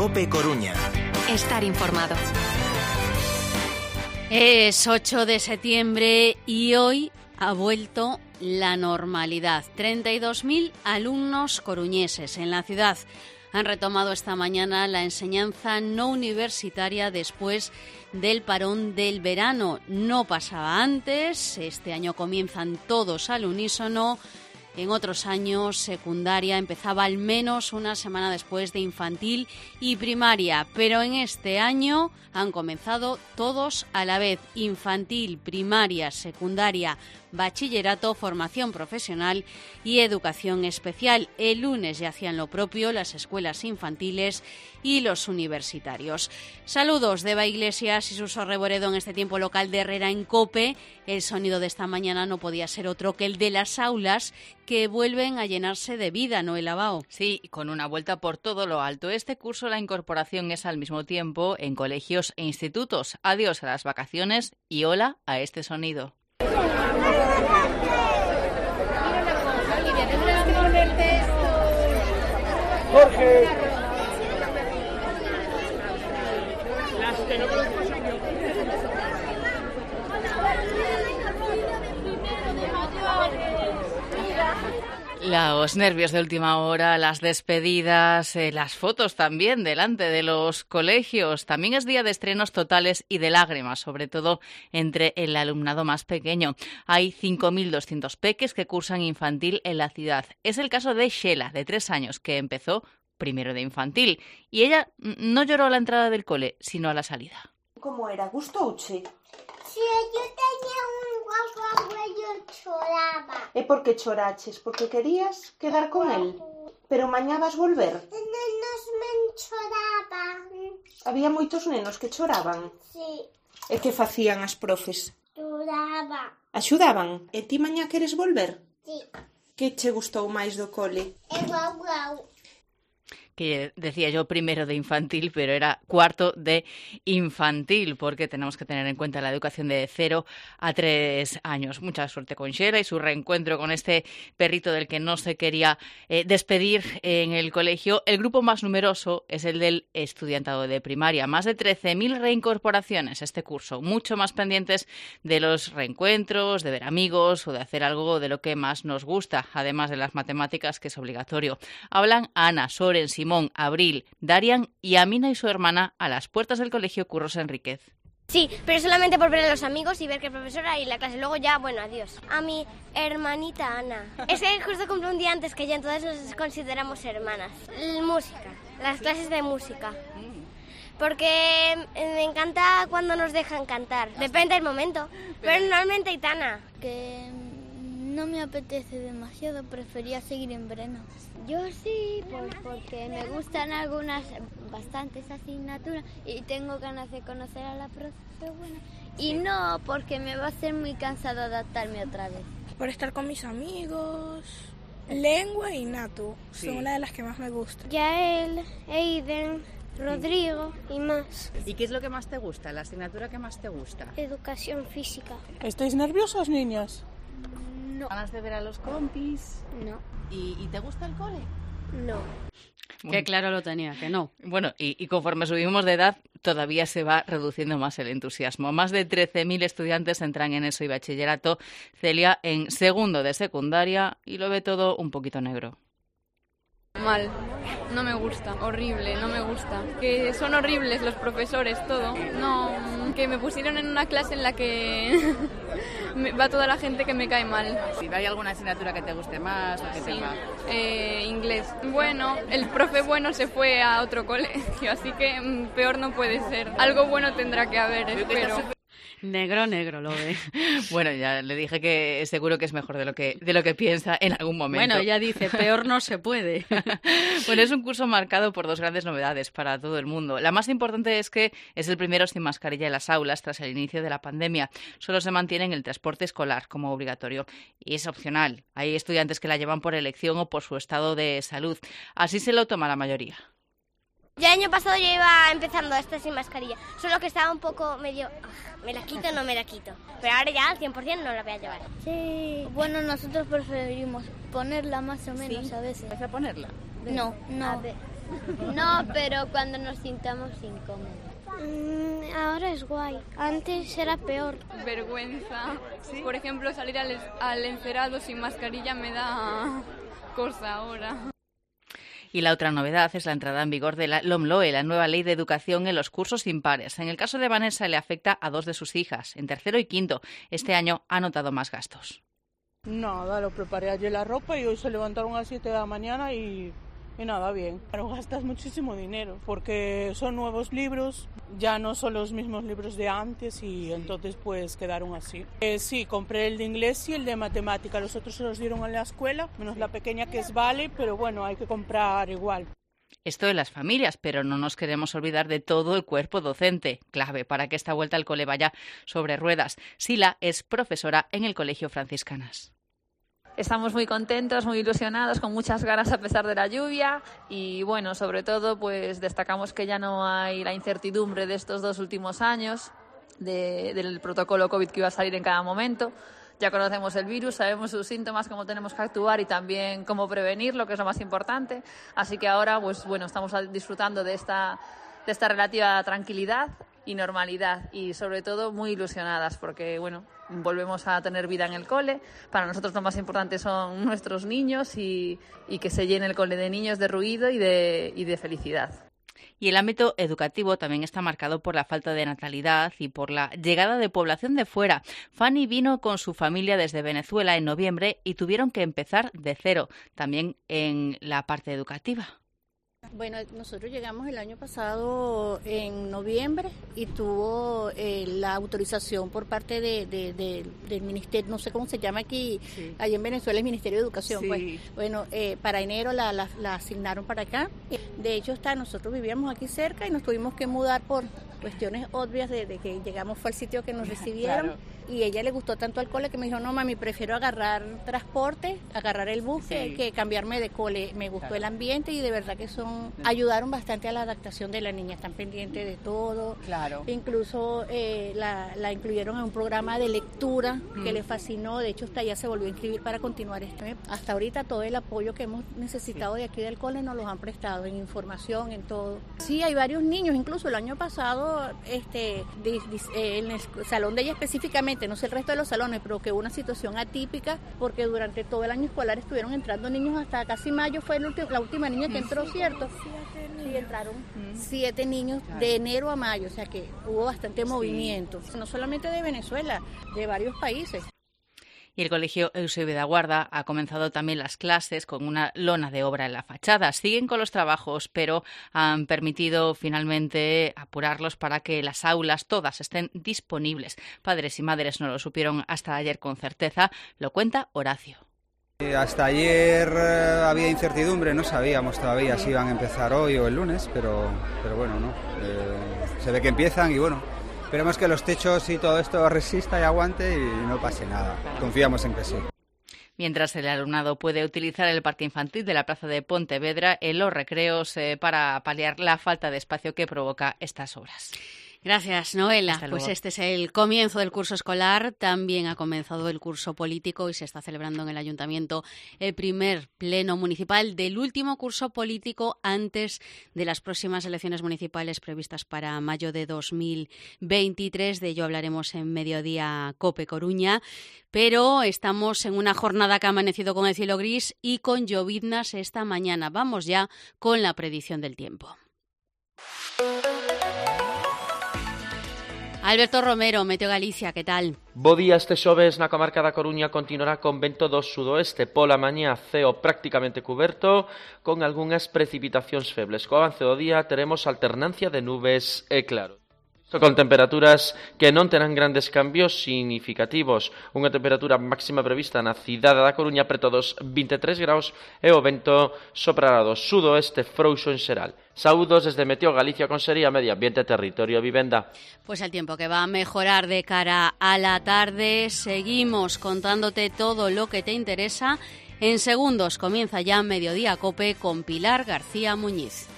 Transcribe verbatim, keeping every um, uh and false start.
COPE Coruña. Estar informado. Es ocho de septiembre y hoy ha vuelto la normalidad. treinta y dos mil alumnos coruñeses en la ciudad han retomado esta mañana la enseñanza no universitaria después del parón del verano. No pasaba antes, este año comienzan todos al unísono. En otros años, secundaria empezaba al menos una semana después de infantil y primaria, pero en este año han comenzado todos a la vez: infantil, primaria, secundaria, bachillerato, formación profesional y educación especial. El lunes ya hacían lo propio las escuelas infantiles y los universitarios. Saludos de Eva Iglesias y Suso Reboredo en este tiempo local de Herrera en COPE. El sonido de esta mañana no podía ser otro que el de las aulas, que vuelven a llenarse de vida, Noela Bao. Sí, con una vuelta por todo lo alto. Este curso la incorporación es al mismo tiempo en colegios e institutos. Adiós a las vacaciones y hola a este sonido. Jorge. Los nervios de última hora, las despedidas, eh, las fotos también delante de los colegios. También es día de estrenos totales y de lágrimas, sobre todo entre el alumnado más pequeño. Hay cinco mil doscientos peques que cursan infantil en la ciudad. Es el caso de Sheila, de tres años, que empezó primero de infantil. Y ella no lloró a la entrada del cole, sino a la salida. ¿Cómo era? ¿Gustouche? Si yo tenía un guapo abuelo, choraba. ¿E por que choraches? Porque querías quedar con él? Pero mañá vas volver? Nenos men choraban. Había moitos nenos que choraban? Sí. E que facían as profes? Choraba. Axudaban? E ti mañá queres volver? Sí. Que che gustou máis do cole? E guau guau. Que decía yo primero de infantil, pero era cuarto de infantil, porque tenemos que tener en cuenta la educación de cero a tres años. Mucha suerte con Sheila y su reencuentro con este perrito del que no se quería eh, despedir en el colegio. El grupo más numeroso es el del estudiantado de primaria. Más de trece mil reincorporaciones este curso, mucho más pendientes de los reencuentros, de ver amigos o de hacer algo de lo que más nos gusta, además de las matemáticas, que es obligatorio. Hablan Ana, Soren, Simón, Abril, Darian y Amina y su hermana a las puertas del colegio Curros Enríquez. Sí, pero solamente por ver a los amigos y ver que el profesor y la clase. Luego ya, bueno, adiós. A mi hermanita Ana. Es que justo cumple un día antes que ella, entonces nos consideramos hermanas. Música, las clases de música. Porque me encanta cuando nos dejan cantar. Depende del momento. Pero normalmente Aitana. Que no me apetece demasiado, prefería seguir en verano. Yo sí, pues porque me gustan algunas, bastantes asignaturas y tengo ganas de conocer a la profe buena. Y no, porque me va a ser muy cansado adaptarme otra vez. Por estar con mis amigos. Lengua y Natu sí. Son una de las que más me gustan. Yael, Eiden, Rodrigo y más. ¿Y qué es lo que más te gusta? ¿La asignatura que más te gusta? Educación física. ¿Estáis nerviosos, niños? No. ¿Ganas de ver a los compis? No. ¿Y, y te gusta el cole? No. Qué claro lo tenía, que no. Bueno, y, y conforme subimos de edad, todavía se va reduciendo más el entusiasmo. Más de trece mil estudiantes entran en eso y bachillerato. Celia en segundo de secundaria y lo ve todo un poquito negro. Mal, no me gusta, horrible, no me gusta. Que son horribles los profesores, todo. No, que me pusieron en una clase en la que va toda la gente que me cae mal. Si hay alguna asignatura que te guste más o que sí. te va. Eh, inglés. Bueno, el profe bueno se fue a otro colegio, así que peor no puede ser. Algo bueno tendrá que haber, espero. Negro, negro, lo ve. Bueno, ya le dije que seguro que es mejor de lo que de lo que piensa en algún momento. Bueno, ella dice, peor no se puede. Bueno, es un curso marcado por dos grandes novedades para todo el mundo. La más importante es que es el primero sin mascarilla en las aulas tras el inicio de la pandemia. Solo se mantiene en el transporte escolar como obligatorio y es opcional. Hay estudiantes que la llevan por elección o por su estado de salud. Así se lo toma la mayoría. Ya el año pasado ya iba empezando esta sin mascarilla, solo que estaba un poco medio... ¿Me la quito o no me la quito? Pero ahora ya al cien por ciento no la voy a llevar. Sí, bueno, nosotros preferimos ponerla más o menos ¿Sí? a veces. ¿Vas a ponerla? No, no. No, pero cuando nos sintamos incómodos. Mm, ahora es guay, antes era peor. Vergüenza. ¿Sí? Por ejemplo, salir al, al encerado sin mascarilla me da cosa ahora. Y la otra novedad es la entrada en vigor de la LOMLOE, la nueva ley de educación en los cursos impares. En el caso de Vanessa le afecta a dos de sus hijas, en tercero y quinto. Este año ha notado más gastos. Nada, lo preparé ayer la ropa y hoy se levantaron a las siete de la mañana y, y nada, bien. Pero gastas muchísimo dinero porque son nuevos libros, ya no son los mismos libros de antes y entonces pues quedaron así. Eh, sí, compré el de inglés y el de matemática, los otros se los dieron en la escuela, menos la pequeña que es Vale, pero bueno, hay que comprar igual. Esto de las familias, pero no nos queremos olvidar de todo el cuerpo docente, clave para que esta vuelta al cole vaya sobre ruedas. Sila es profesora en el Colegio Franciscanas. Estamos muy contentos, muy ilusionados, con muchas ganas a pesar de la lluvia y bueno, sobre todo pues destacamos que ya no hay la incertidumbre de estos dos últimos años, de, del protocolo COVID que iba a salir en cada momento. Ya conocemos el virus, sabemos sus síntomas, cómo tenemos que actuar y también cómo prevenirlo, que es lo más importante. Así que ahora pues bueno, estamos disfrutando de esta, de esta relativa tranquilidad y normalidad y sobre todo muy ilusionadas porque bueno, volvemos a tener vida en el cole. Para nosotros lo más importante son nuestros niños y, y que se llene el cole de niños de ruido y de, y de felicidad. Y el ámbito educativo también está marcado por la falta de natalidad y por la llegada de población de fuera. Fanny vino con su familia desde Venezuela en noviembre y tuvieron que empezar de cero, también en la parte educativa. Bueno, nosotros llegamos el año pasado en noviembre y tuvo eh, la autorización por parte de, de, de, del ministerio, no sé cómo se llama aquí, sí. Allí en Venezuela el Ministerio de Educación, sí. Pues bueno, eh, para enero la, la, la asignaron para acá. De hecho, está, nosotros vivíamos aquí cerca y nos tuvimos que mudar por cuestiones obvias de, de que llegamos fue al sitio que nos recibieron. Claro. Y a ella le gustó tanto al cole que me dijo, no mami, prefiero agarrar transporte, agarrar el bus, sí. que, que cambiarme de cole. Me gustó claro. el ambiente y de verdad que son ayudaron bastante a la adaptación de la niña, están pendientes de todo. Claro. Incluso eh, la, la incluyeron en un programa de lectura que mm. le fascinó, de hecho hasta ella se volvió a inscribir para continuar este. Hasta ahorita todo el apoyo que hemos necesitado sí. de aquí del cole nos los han prestado en información, en todo. Sí, hay varios niños, incluso el año pasado este di, di, eh, en el salón de ella específicamente, no sé el resto de los salones, pero que hubo una situación atípica porque durante todo el año escolar estuvieron entrando niños hasta casi mayo, fue el ulti- la última niña que entró, ¿cierto? Sí, entraron mm. siete niños de enero a mayo, o sea que hubo bastante sí. movimiento, no solamente de Venezuela, de varios países. Y el Colegio Eusebio de Aguarda ha comenzado también las clases con una lona de obra en la fachada. Siguen con los trabajos, pero han permitido finalmente apurarlos para que las aulas todas estén disponibles. Padres y madres no lo supieron hasta ayer con certeza, lo cuenta Horacio. Hasta ayer eh, había incertidumbre, no sabíamos todavía si iban a empezar hoy o el lunes, pero, pero bueno, no. Eh, se ve que empiezan y bueno, esperemos que los techos y todo esto resista y aguante y no pase nada. Confiamos en que sí. Mientras el alumnado puede utilizar el parque infantil de la plaza de Pontevedra en los recreos eh, para paliar la falta de espacio que provoca estas obras. Gracias, Noela. Pues este es el comienzo del curso escolar. También ha comenzado el curso político y se está celebrando en el Ayuntamiento el primer pleno municipal del último curso político antes de las próximas elecciones municipales previstas para mayo de dos mil veintitrés. De ello hablaremos en Mediodía Cope Coruña. Pero estamos en una jornada que ha amanecido con el cielo gris y con lloviznas esta mañana. Vamos ya con la predicción del tiempo. Alberto Romero, Meteo Galicia, que tal? Bo día, este xoves na comarca da Coruña continuará con vento do sudoeste. Pola mañá ceo prácticamente cuberto con algunhas precipitacións febles. Co avance do día teremos alternancia de nubes e claros. Con temperaturas que non terán grandes cambios significativos. Unha temperatura máxima prevista na cidade da Coruña preto dos vinte e tres graus e o vento soprará do sudoeste frouxo en xeral. Saúdos desde Meteo Galicia, Consellería Medio Ambiente, Territorio e Vivenda. Pues el tiempo que va a mejorar de cara a la tarde. Seguimos contándote todo lo que te interesa. En segundos comienza ya Mediodía Cope con Pilar García Muñiz.